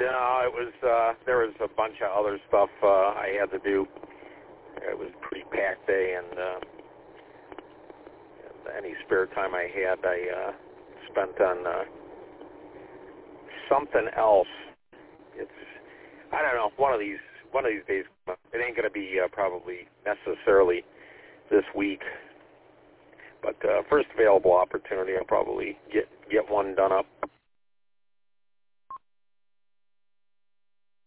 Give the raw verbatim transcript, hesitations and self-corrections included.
No, it was, uh, there was a bunch of other stuff uh, I had to do. It was a pretty packed day, and, uh, and any spare time I had, I uh, spent on uh, something else. It's, I don't know, one of these, one of these days, it ain't going to be uh, probably necessarily this week, but uh, first available opportunity, I'll probably get, get one done up.